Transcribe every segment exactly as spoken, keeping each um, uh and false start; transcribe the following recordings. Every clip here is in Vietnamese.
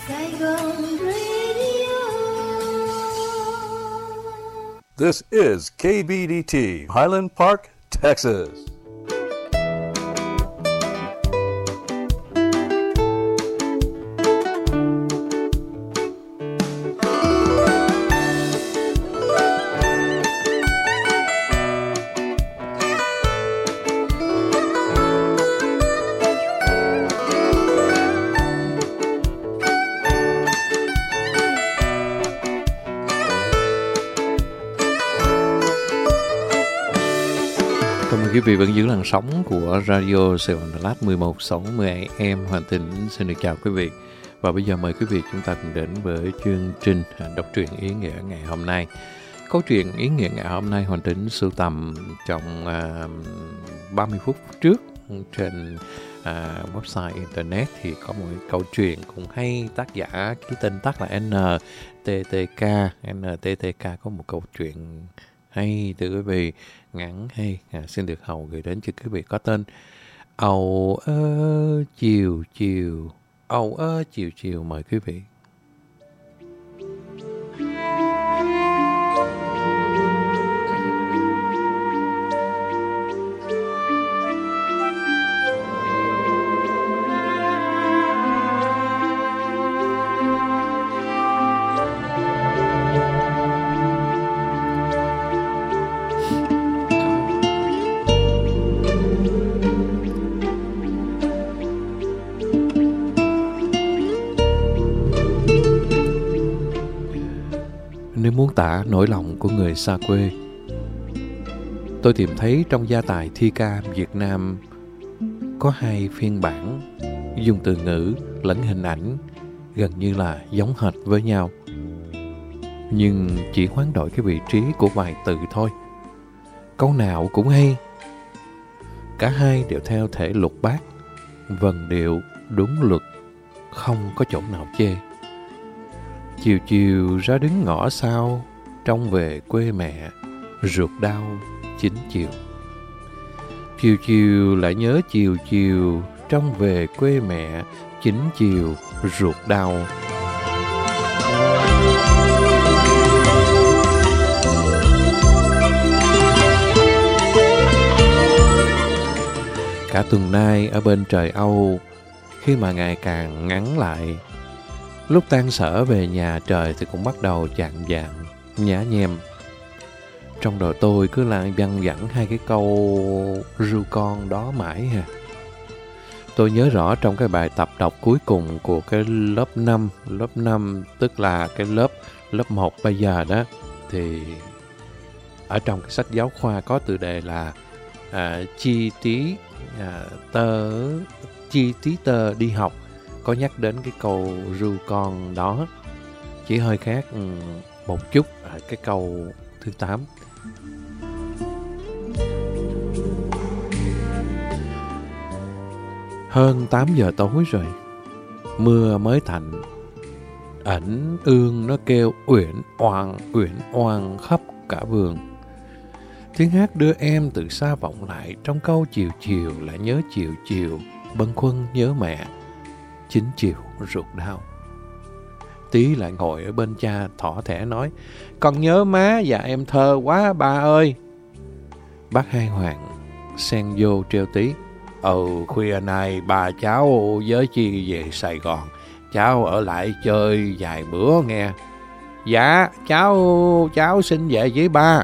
Saigon Radio. This is K B D T, Highland Park, Texas. Quý vị vẫn giữ làn sóng của Radio Sài Gòn Đà Lạt mười một sáu mươi a em Hoàn Tỉnh. Xin được chào quý vị. Và bây giờ mời quý vị chúng ta cùng đến với chương trình đọc truyện ý nghĩa ngày hôm nay. Câu chuyện ý nghĩa ngày hôm nay Hoàn Tỉnh sưu tầm trong uh, ba mươi phút trước trên uh, website internet thì có một câu chuyện cũng hay, tác giả ký tên tắt là en tê tê ca. en tê tê ca có một câu chuyện hay từ quý vị, ngắn hay, à, xin được Hầu gửi đến cho quý vị, có tên Ầu ơ chiều chiều. Ầu ơ chiều chiều, mời quý vị. Nếu muốn tả nỗi lòng của người xa quê, tôi tìm thấy trong gia tài thi ca Việt Nam có hai phiên bản dùng từ ngữ lẫn hình ảnh gần như là giống hệt với nhau, nhưng chỉ hoán đổi cái vị trí của vài từ thôi. Câu nào cũng hay, cả hai đều theo thể lục bát, vần điệu đúng luật, không có chỗ nào chê. Chiều chiều ra đứng ngõ sau, trông về quê mẹ, ruột đau chín chiều. Chiều chiều lại nhớ chiều chiều, trông về quê mẹ, chín chiều, ruột đau. Cả tuần nay ở bên trời Âu, khi mà ngày càng ngắn lại, lúc tan sở về nhà trời thì cũng bắt đầu chạng vạng, nhã nhem. Trong đầu tôi cứ lại văng vẳng hai cái câu ru con đó mãi ha. Tôi nhớ rõ trong cái bài tập đọc cuối cùng của cái lớp năm, lớp năm tức là cái lớp lớp một bây giờ đó, thì ở trong cái sách giáo khoa có tựa đề là à, chi tí à, tơ chi tí tơ đi học, có nhắc đến cái câu ru con đó, chỉ hơi khác một chút ở cái câu thứ tám. Hơn tám giờ tối rồi, mưa mới tạnh, ảnh ương nó kêu uyển oàng uyển oàng khắp cả vườn. Tiếng hát đưa em từ xa vọng lại trong câu chiều chiều lại nhớ chiều chiều, bâng khuâng nhớ mẹ, chín chiều ruột đau. Tí lại ngồi ở bên cha thỏ thẻ nói: "Con nhớ má và em thơ quá ba ơi." Bác Hai Hoàng xen vô treo Tí: "Ừ, khuya nay ba cháu với chi về Sài Gòn, cháu ở lại chơi vài bữa nghe." "Dạ, cháu cháu xin về với ba."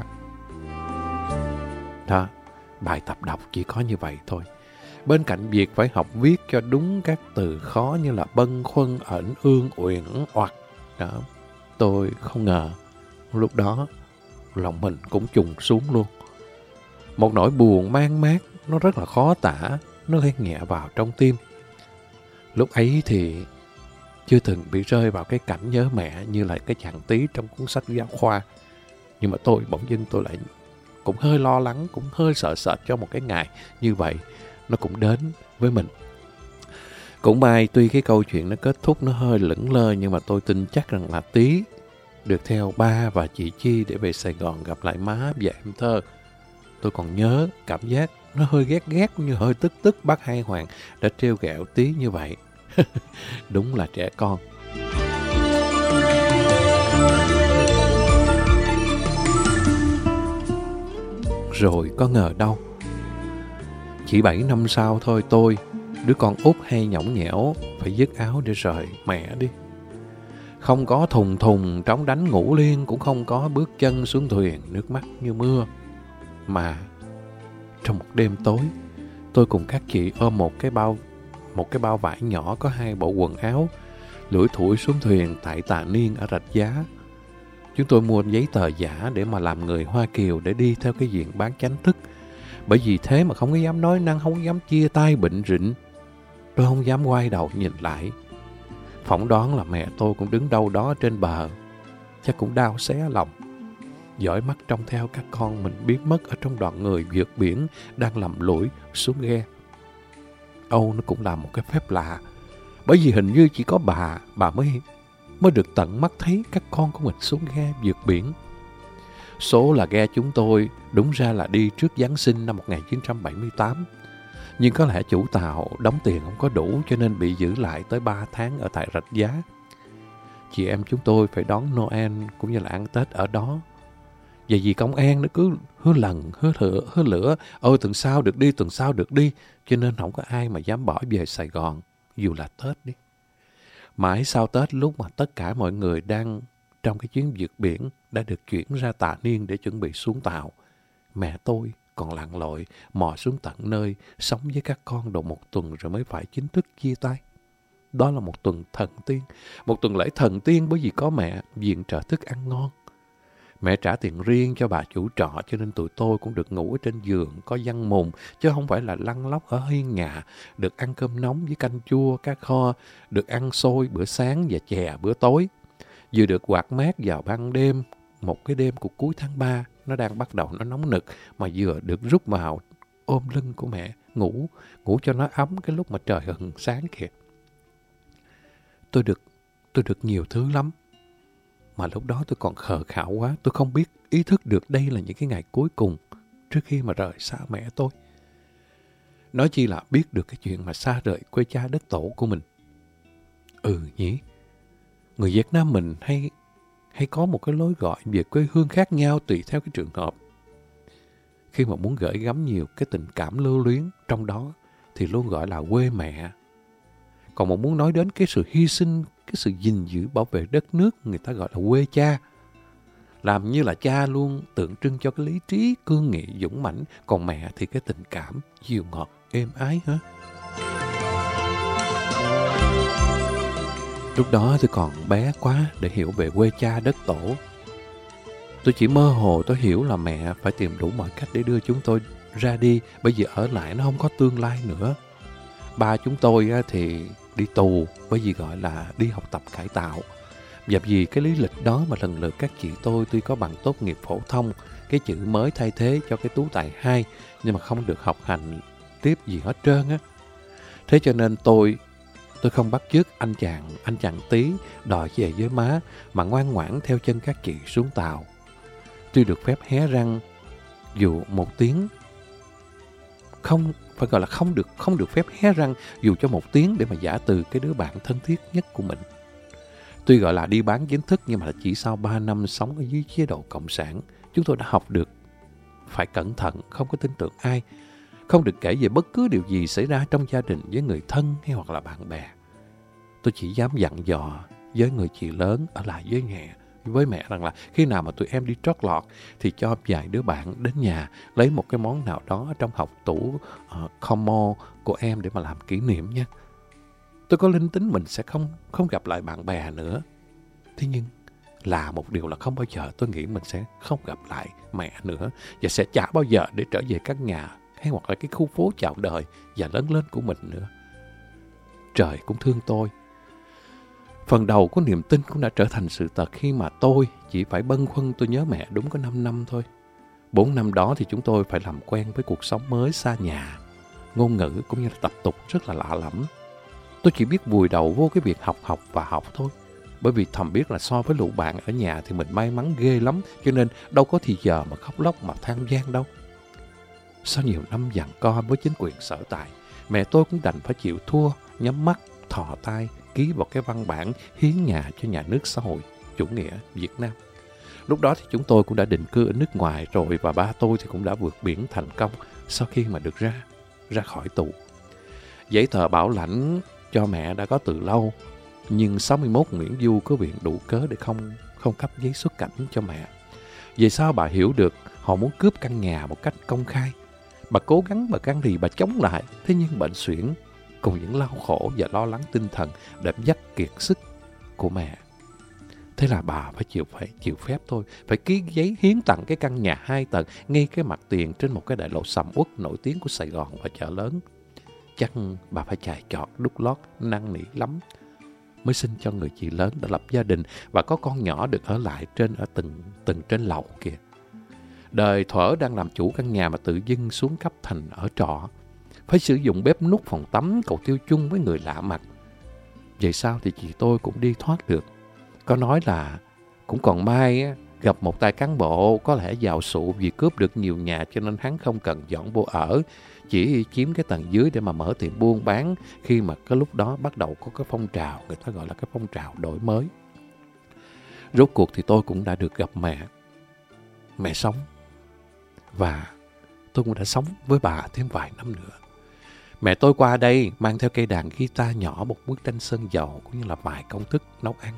Đó, bài tập đọc chỉ có như vậy thôi. Bên cạnh việc phải học viết cho đúng các từ khó như là bâng khuâng, ẩn ương, uyển oặt đó, tôi không ngờ lúc đó lòng mình cũng trùng xuống luôn. Một nỗi buồn man mác, nó rất là khó tả, nó len nhẹ vào trong tim. Lúc ấy thì chưa từng bị rơi vào cái cảnh nhớ mẹ như là cái chàng Tí trong cuốn sách giáo khoa. Nhưng mà tôi bỗng dưng tôi lại cũng hơi lo lắng, cũng hơi sợ sệt cho một cái ngày như vậy nó cũng đến với mình. Cũng may tuy cái câu chuyện nó kết thúc nó hơi lững lơ, nhưng mà tôi tin chắc rằng là Tí được theo ba và chị Chi để về Sài Gòn gặp lại má và em thơ. Tôi còn nhớ cảm giác nó hơi ghét ghét cũng như hơi tức tức bác Hai Hoàng đã trêu ghẹo Tí như vậy. Đúng là trẻ con. rồi có ngờ đâu. Chỉ bảy năm sau thôi tôi, đứa con út hay nhõng nhẽo, phải dứt áo để rời mẹ đi. Không có thùng thùng trống đánh ngủ liên, cũng không có bước chân xuống thuyền nước mắt như mưa. Mà trong một đêm tối, tôi cùng các chị ôm một cái bao một cái bao vải nhỏ có hai bộ quần áo, lủi thủi xuống thuyền tại Tà Niên ở Rạch Giá. Chúng tôi mua giấy tờ giả để mà làm người Hoa Kiều để đi theo cái diện bán chánh thức. Bởi vì thế mà không có dám nói năng, không có dám chia tay bệnh rịnh. Tôi không dám quay đầu nhìn lại. Phỏng đoán là mẹ tôi cũng đứng đâu đó trên bờ, chắc cũng đau xé lòng, dõi mắt trông theo các con mình biến mất ở trong đoàn người vượt biển đang lầm lũi xuống ghe. Âu nó cũng là một cái phép lạ, bởi vì hình như chỉ có bà, bà mới mới được tận mắt thấy các con của mình xuống ghe vượt biển. Số là ghe chúng tôi đúng ra là đi trước Giáng sinh năm một nghìn chín trăm bảy mươi tám. Nhưng có lẽ chủ tàu đóng tiền không có đủ cho nên bị giữ lại tới ba tháng ở tại Rạch Giá. Chị em chúng tôi phải đón Noel cũng như là ăn Tết ở đó. Và vì công an nó cứ hứa lần, hứa lửa, hứa lửa, ôi tuần sau được đi, tuần sau được đi, cho nên không có ai mà dám bỏ về Sài Gòn, dù là Tết đi. Mãi sau Tết, lúc mà tất cả mọi người đang trong cái chuyến vượt biển đã được chuyển ra Tà Niên để chuẩn bị xuống tàu, mẹ tôi còn lặn lội mò xuống tận nơi sống với các con độ một tuần rồi mới phải chính thức chia tay. Đó là một tuần thần tiên, một tuần lễ thần tiên, bởi vì có mẹ viện trợ thức ăn ngon. Mẹ trả tiền riêng cho bà chủ trọ cho nên tụi tôi cũng được ngủ ở trên giường có giăng mùng, chứ không phải là lăn lóc ở hiên nhà, được ăn cơm nóng với canh chua, cá kho, được ăn xôi bữa sáng và chè bữa tối. Vừa được quạt mát vào ban đêm, một cái đêm của cuối tháng ba, nó đang bắt đầu nó nóng nực, mà vừa được rút vào ôm lưng của mẹ, ngủ, ngủ cho nó ấm cái lúc mà trời hừng sáng kìa. Tôi được, tôi được nhiều thứ lắm. Mà lúc đó tôi còn khờ khạo quá, tôi không biết ý thức được đây là những cái ngày cuối cùng trước khi mà rời xa mẹ tôi. Nói chi là biết được cái chuyện mà xa rời quê cha đất tổ của mình. Ừ nhỉ, người Việt Nam mình hay, hay có một cái lối gọi về quê hương khác nhau tùy theo cái trường hợp. Khi mà muốn gửi gắm nhiều cái tình cảm lưu luyến trong đó thì luôn gọi là quê mẹ. Còn mà muốn nói đến cái sự hy sinh, cái sự gìn giữ bảo vệ đất nước, người ta gọi là quê cha. Làm như là cha luôn tượng trưng cho cái lý trí, cương nghị, dũng mãnh, còn mẹ thì cái tình cảm, dịu ngọt, êm ái hả? Lúc đó tôi còn bé quá để hiểu về quê cha đất tổ. Tôi chỉ mơ hồ tôi hiểu là mẹ phải tìm đủ mọi cách để đưa chúng tôi ra đi, bởi vì ở lại nó không có tương lai nữa. Ba chúng tôi thì đi tù, bởi vì gọi là đi học tập cải tạo. Và vì cái lý lịch đó mà lần lượt các chị tôi tuy có bằng tốt nghiệp phổ thông, cái chữ mới thay thế cho cái tú tài hai, nhưng mà không được học hành tiếp gì hết trơn á. Thế cho nên tôi tôi không bắt chước anh chàng anh chàng Tí đòi về với má, mà ngoan ngoãn theo chân các chị xuống tàu. Tuy được phép hé răng dù một tiếng, không phải gọi là không được không được phép hé răng dù cho một tiếng để mà giả từ cái đứa bạn thân thiết nhất của mình. Tuy gọi là đi bán chính thức, nhưng mà chỉ sau ba năm sống ở dưới chế độ cộng sản, chúng tôi đã học được phải cẩn thận, không có tin tưởng ai, không được kể về bất cứ điều gì xảy ra trong gia đình với người thân hay hoặc là bạn bè. Tôi chỉ dám dặn dò với người chị lớn ở lại với mẹ, với mẹ rằng là khi nào mà tụi em đi trót lọt thì cho vài đứa bạn đến nhà lấy một cái món nào đó trong học tủ uh, Como của em để mà làm kỷ niệm nha. Tôi có linh tính mình sẽ không không gặp lại bạn bè nữa. Thế nhưng là một điều là không bao giờ tôi nghĩ mình sẽ không gặp lại mẹ nữa, và sẽ chả bao giờ để trở về các nhà hay hoặc là cái khu phố chào đời và lớn lên của mình nữa. Trời cũng thương tôi. Phần đầu của niềm tin cũng đã trở thành sự thật khi mà tôi chỉ phải bâng khuâng tôi nhớ mẹ đúng có năm năm thôi. Bốn năm đó thì chúng tôi phải làm quen với cuộc sống mới xa nhà, ngôn ngữ cũng như là tập tục rất là lạ lẫm. Tôi chỉ biết vùi đầu vô cái việc học học và học thôi. Bởi vì thầm biết là so với lũ bạn ở nhà thì mình may mắn ghê lắm, cho nên đâu có thì giờ mà khóc lóc mà than vang đâu. Sau nhiều năm giằng co với chính quyền sở tại, mẹ tôi cũng đành phải chịu thua, nhắm mắt, thò tay, ký vào cái văn bản hiến nhà cho nhà nước xã hội chủ nghĩa Việt Nam. Lúc đó thì chúng tôi cũng đã định cư ở nước ngoài rồi, và ba tôi thì cũng đã vượt biển thành công sau khi mà được ra, ra khỏi tù. Giấy tờ bảo lãnh cho mẹ đã có từ lâu, nhưng sáu mươi mốt Nguyễn Du có viện đủ cớ để không, không cấp giấy xuất cảnh cho mẹ. Về sau bà hiểu được họ muốn cướp căn nhà một cách công khai. Bà cố gắng, bà can thì bà chống lại, thế nhưng bệnh suyễn cùng những đau khổ và lo lắng tinh thần đã dắt kiệt sức của mẹ. Thế là bà phải chịu phải chịu phép thôi, phải ký giấy hiến tặng cái căn nhà hai tầng ngay cái mặt tiền trên một cái đại lộ sầm uất nổi tiếng của Sài Gòn và chợ lớn. Chắc bà phải chài chọt đút lót năn nỉ lắm mới xin cho người chị lớn đã lập gia đình và có con nhỏ được ở lại trên ở từng từng trên lầu kìa. Đời thuở đang làm chủ căn nhà mà tự dưng xuống cấp thành ở trọ, phải sử dụng bếp nút phòng tắm, cầu tiêu chung với người lạ mặt. Vậy sao thì chị tôi cũng đi thoát được. Có nói là cũng còn may á, gặp một tay cán bộ có lẽ giàu sụ vì cướp được nhiều nhà cho nên hắn không cần dọn vô ở, chỉ chiếm cái tầng dưới để mà mở tiệm buôn bán khi mà cái lúc đó bắt đầu có cái phong trào, người ta gọi là cái phong trào đổi mới. Rốt cuộc thì tôi cũng đã được gặp mẹ. Mẹ sống. Và tôi cũng đã sống với bà thêm vài năm nữa. Mẹ tôi qua đây mang theo cây đàn guitar nhỏ, một bức tranh sơn dầu cũng như là vài công thức nấu ăn.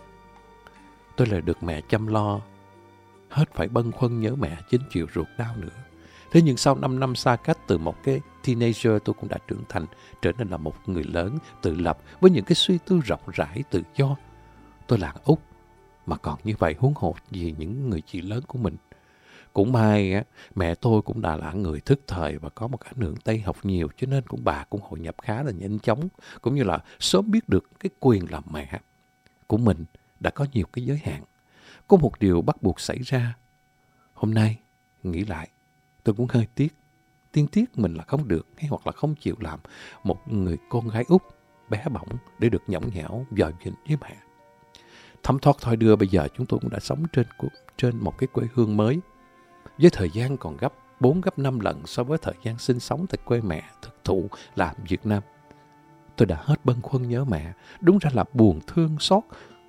Tôi lại được mẹ chăm lo, hết phải bâng khuâng nhớ mẹ chính chịu ruột đau nữa. Thế nhưng sau năm năm xa cách, từ một cái teenager tôi cũng đã trưởng thành, trở nên là một người lớn, tự lập, với những cái suy tư rộng rãi, tự do. Tôi là Úc, mà còn như vậy huống hồ vì những người chị lớn của mình. Cũng may á, mẹ tôi cũng đã là người thức thời và có một ảnh hưởng Tây học nhiều, cho nên cũng bà cũng hội nhập khá là nhanh chóng, cũng như là sớm biết được cái quyền làm mẹ của mình đã có nhiều cái giới hạn. Có một điều bắt buộc xảy ra. Hôm nay, nghĩ lại, tôi cũng hơi tiếc. Tiên tiếc mình là không được hay hoặc là không chịu làm một người con gái Úc bé bỏng để được nhõng nhẽo, dòi dình với mẹ. Thấm thoát thôi đưa, bây giờ chúng tôi cũng đã sống trên, trên một cái quê hương mới, với thời gian còn gấp bốn gấp năm lần so với thời gian sinh sống tại quê mẹ thực thụ là Việt Nam. Tôi đã hết bâng khuâng nhớ mẹ, đúng ra là buồn thương xót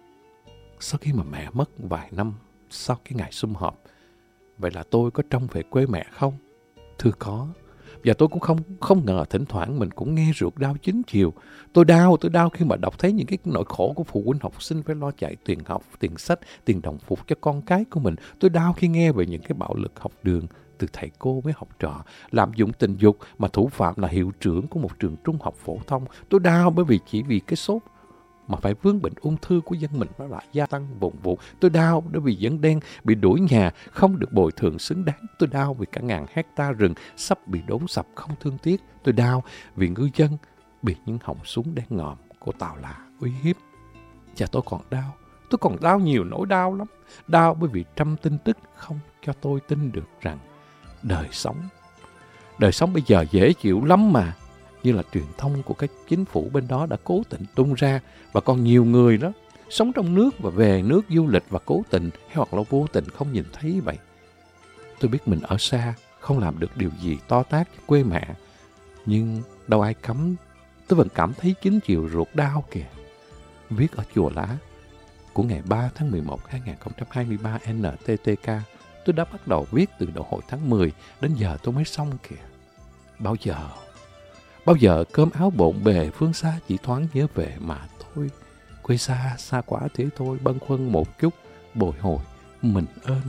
sau khi mà mẹ mất vài năm sau cái ngày sum họp. Vậy là tôi có trông về quê mẹ không? Thưa có. Và tôi cũng không không ngờ thỉnh thoảng mình cũng nghe ruột đau chính chiều. Tôi đau, tôi đau khi mà đọc thấy những cái nỗi khổ của phụ huynh học sinh phải lo chạy tiền học, tiền sách, tiền đồng phục cho con cái của mình. Tôi đau khi nghe về những cái bạo lực học đường từ thầy cô với học trò, lạm dụng tình dục mà thủ phạm là hiệu trưởng của một trường trung học phổ thông. Tôi đau bởi vì chỉ vì cái sốt mà phải vướng bệnh ung thư của dân mình nó lại gia tăng vùng vụ. Tôi đau bởi vì dân đen bị đuổi nhà, không được bồi thường xứng đáng. Tôi đau vì cả ngàn hecta rừng sắp bị đốn sập không thương tiếc. Tôi đau vì ngư dân bị những họng súng đen ngòm của tàu là uy hiếp. Và tôi còn đau, tôi còn đau nhiều nỗi đau lắm. Đau bởi vì trăm tin tức không cho tôi tin được rằng đời sống, đời sống bây giờ dễ chịu lắm mà. Như là truyền thông của các chính phủ bên đó đã cố tình tung ra, và còn nhiều người đó sống trong nước và về nước du lịch và cố tình hay hoặc là vô tình không nhìn thấy vậy. Tôi biết mình ở xa, không làm được điều gì to tát cho quê mẹ, nhưng đâu ai cấm, tôi vẫn cảm thấy chính chiều ruột đau kìa. Viết ở chùa lá của ngày ba tháng mười một năm hai nghìn không trăm hai mươi ba en tê tê ca, tôi đã bắt đầu viết từ đầu hồi tháng mười, đến giờ tôi mới xong kìa. Bao giờ Bao giờ cơm áo bộn bề phương xa chỉ thoáng nhớ về mà thôi. Quê xa, xa quá thế thôi, bâng khuâng một chút, bồi hồi, mình ơn.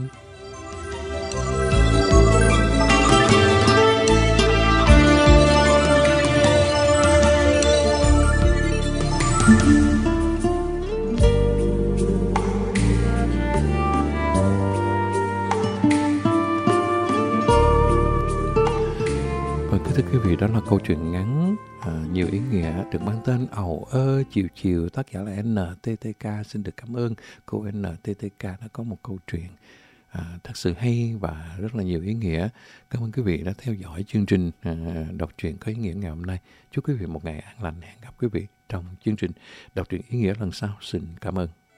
Thưa quý vị, đó là câu chuyện ngắn à, nhiều ý nghĩa được mang tên Ầu ơ chiều chiều, tác giả là en tê tê ca. Xin được cảm ơn cô en tê tê ca đã có một câu chuyện à, thật sự hay và rất là nhiều ý nghĩa. Cảm ơn quý vị đã theo dõi chương trình à, đọc truyện có ý nghĩa ngày hôm nay. Chúc quý vị một ngày an lành. Hẹn gặp quý vị trong chương trình đọc truyện ý nghĩa lần sau. Xin cảm ơn.